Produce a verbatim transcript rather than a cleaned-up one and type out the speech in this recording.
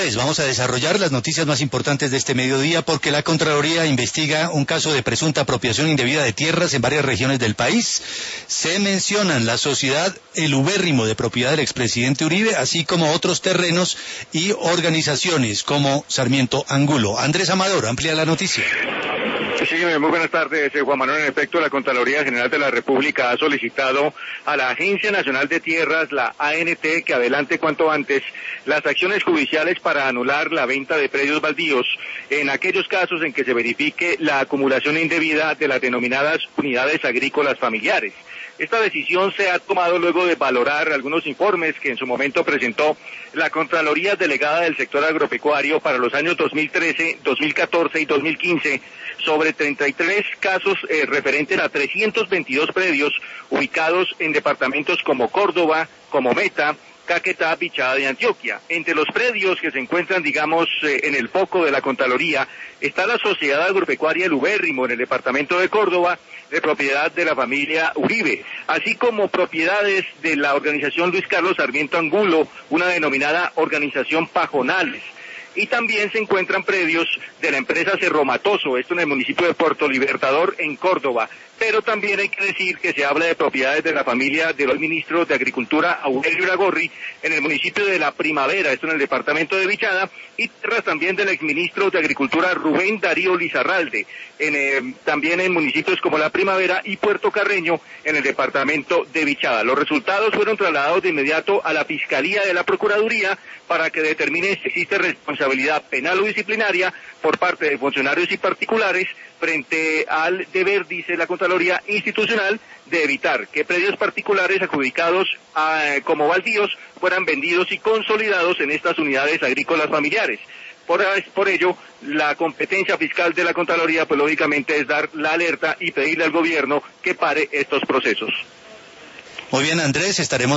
Andrés, vamos a desarrollar las noticias más importantes de este mediodía porque la Contraloría investiga un caso de presunta apropiación indebida de tierras en varias regiones del país. Se mencionan la sociedad El Ubérrimo de propiedad del expresidente Uribe, así como otros terrenos y organizaciones como Sarmiento Angulo. Andrés Amador, amplía la noticia. Sí, muy buenas tardes, Juan Manuel. En efecto, la Contraloría General de la República ha solicitado a la Agencia Nacional de Tierras, la A N T, que adelante cuanto antes las acciones judiciales para anular la venta de predios baldíos en aquellos casos en que se verifique la acumulación indebida de las denominadas unidades agrícolas familiares. Esta decisión se ha tomado luego de valorar algunos informes que en su momento presentó la Contraloría Delegada del Sector Agropecuario para los años dos mil trece, dos mil catorce y dos mil quince sobre treinta y tres casos eh, referentes a trescientos veintidós predios ubicados en departamentos como Córdoba, como Meta, Caquetá, Bichada de Antioquia. Entre los predios que se encuentran, digamos, eh, en el foco de la Contraloría, está la Sociedad Agropecuaria El Ubérrimo en el departamento de Córdoba, de propiedad de la familia Uribe, así como propiedades de la organización Luis Carlos Sarmiento Angulo, una denominada Organización Pajonales. Y también se encuentran predios de la empresa Cerro Matoso, esto en el municipio de Puerto Libertador, en Córdoba. Pero también hay que decir que se habla de propiedades de la familia del hoy ministro de Agricultura, Aurelio Iragorri, en el municipio de La Primavera, esto en el departamento de Bichada, y tierras también del exministro de Agricultura, Rubén Darío Lizarralde, en, eh, también en municipios como La Primavera y Puerto Carreño, en el departamento de Bichada. Los resultados fueron trasladados de inmediato a la Fiscalía de la Procuraduría para que determine si existe responsabilidad penal o disciplinaria por parte de funcionarios y particulares frente al deber, dice la Contraloría Institucional, de evitar que predios particulares adjudicados a, como baldíos fueran vendidos y consolidados en estas unidades agrícolas familiares. Por, por ello, la competencia fiscal de la Contraloría, pues lógicamente es dar la alerta y pedirle al gobierno que pare estos procesos. Muy bien, Andrés, estaremos